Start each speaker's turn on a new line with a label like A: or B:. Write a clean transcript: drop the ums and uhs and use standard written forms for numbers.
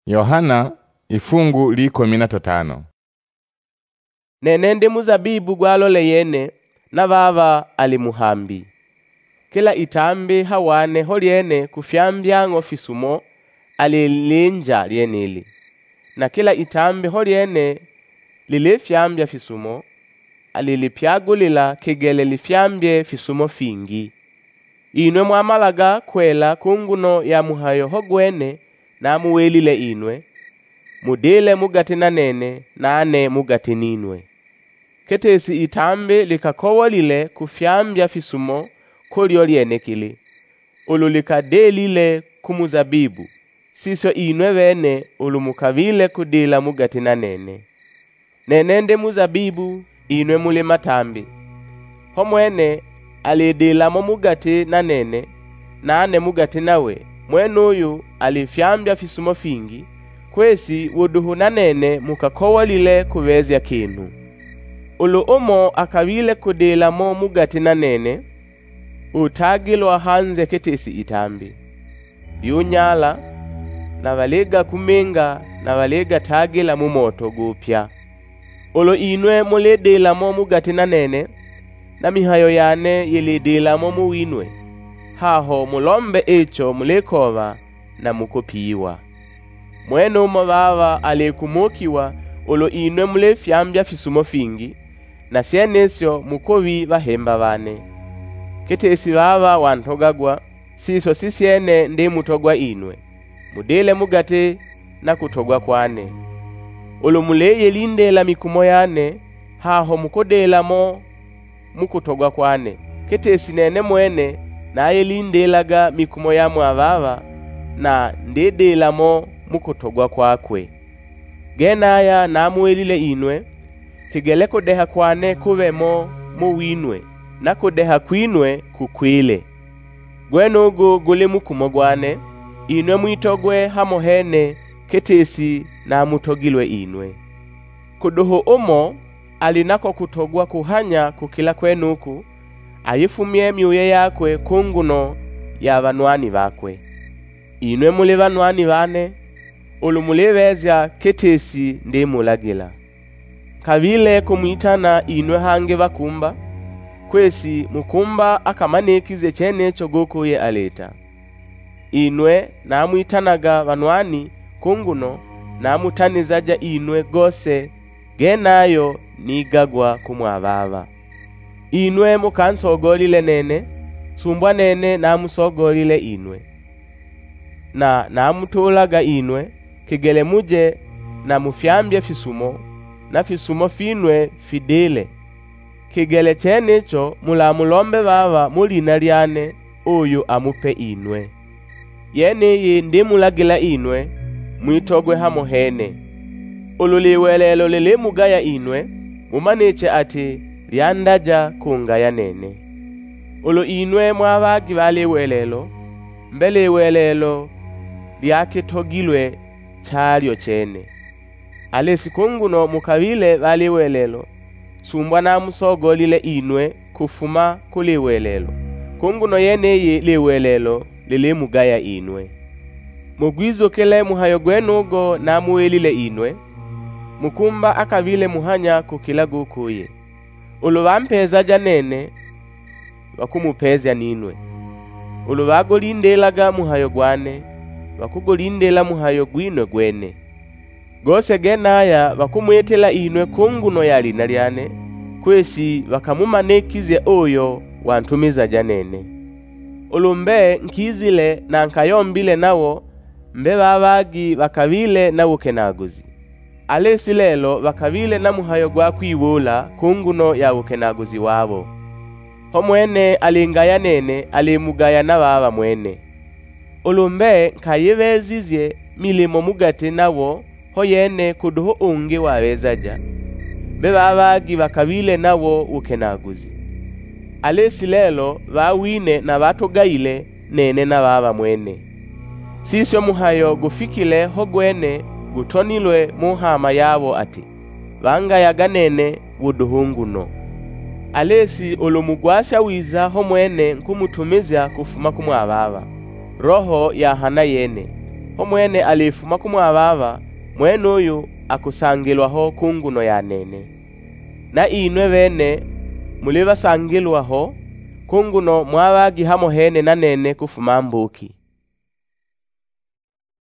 A: Yohana ifungu likumi na tano.
B: Nene ndi muzabibu gwalole yene na baba ali muhambi. Kila itambi hawane holyene kufyambya ng'ofisumo alilinja lyenili. Na kila itambi holyene lilifyambya fisumo alilipyagulila kigele lifyambye fisumo fingi. Inwe mwamalaga kwela kunguno ya muhayo hogwene na muwelile inwe. Mudile mugati na nene nane mugati ninwe. Ketesi itambi likakowolile kufyambya fisumo kolyo lyenekili. Ululikadilile kumuzabibu. Sisyo inwe bene ulumukavile kudila mugati na nene. Nene ndi muzabibu inwe muli matambi. Homwene alidilamo mugati na nene nane mugati nawe. Mwenuyu alifyambya fisumo fingi. Kwesi wuduhu na nene mukakowolile kuwezya kintu. Ulu umo akawile kudilamo mugati na nene utagilwa hanze ketesi itambi. Yunyala na baliga kuminga na baliga tagila mu moto gupya. Ulu inwe mulidilamo mugati na nene na mihayo yane yilidilamo muwinwe. Haho mulombe icho mulikova na mukopiwa. Mwenu baba alikumukiwa ulu inwe mulifyambya fisumo fingi na sienesyo mukovi bahemba bane. Ketesi baba wantogagwa siso sisiene ndi mutogwa inwe. Mudile mugati na kutogwa kwane. Ulu muleye lindela mikumo yane haho mukodelamo mukutogwa kwane. Ketesi nene mwene na yelindelaga mikumo ya mwababa na ndedelamo mukutogwa kwakwe. Genaya namuwelile inwe kigele kudeha kwane kubemo muwinwe na kudeha kwinwe kukwile. Gwenugu guli mukumo gwane inwe mwitogwe hamohene ketesi na mutogilwe inwe. Kuduhu umo alinako kutogwa kuhanya kukila kwenuku ayifumye myuye yakwe kunguno ya banwani bakwe. Inwe muli banwani bane ulu mulibezya ketesi ndi mulagila. Kavile kumwitana inwe hange bakumba kwesi mukumba akamanikize chene chogoko ye aleta. Inwe namwitanaga banwani kunguno namutanizaja inwe gose genayo nigagwa kumwababa. Inwe mukansogolile nene sumbwa nene namusogolile inwe. Na namutulaga inwe kigele muje na mufyambye fisumo na fisumo finwe fidile. Kigele chenecho mulamulombe baba mulina lyane uyu amupe inwe. Yeniyi ndi mulagila inwe mwitogwe hamohene. Ululiwelelo lilimugaya inwe mumaniche ati lyandaja kungaya nene. Ulu inwe mwabagi baliwelelo mbeliwelelo lyakitogilwe chalyo chene. Alesi kunguno mukavile baliwelelo sumbwa namusogolile inwe kufuma kuliwelelo. Kunguno yeneyi liwelelo lilimugaya inwe. Mugwizokele muhayo gwenugo namuwelile inwe. Mukumba akavile muhanya kukila gukuye. Ulu bampezaja nene bakumupezya ninwe. Ulu bagolindelaga muhayo gwane bakugolindela muhayo gwinwe gwene. Gose genaya bakumwetela inwe kunguno ya lina lyane kwesi bakamumanekize oyo wantumiza janene. Ulumbe nkizile na nkayombile nawo mbe babagi bakavile na wukenaguzi. Alesi lelo bakavile na muhayo gwa kwiwula kunguno ya wukenaguzi wabo. Homwene alingaya nene alimugaya na baba mwene. Ulumbe nkayibezizye milimo mugati nawo hoyene kuduhu ungi wawezaja. Bebabagi bakavile nawo wukenaguzi. Alesi lelo bawine na batogayile nene na baba mwene. Sisyo muhayo gufikile hogwene gutonilwe muhama yabo ati bangayaga nene wuduhunguno. Alesi ulumugwasha wiza homwene nkumutumizya kufuma kumwababa. Roho ya hana yene homwene alifuma kumwababa, mwene uyu akusangilwaho kunguno ya nene. Na inwe bene muli basangilwaho kunguno mwabagi hamo hene na nene kufuma mbuki.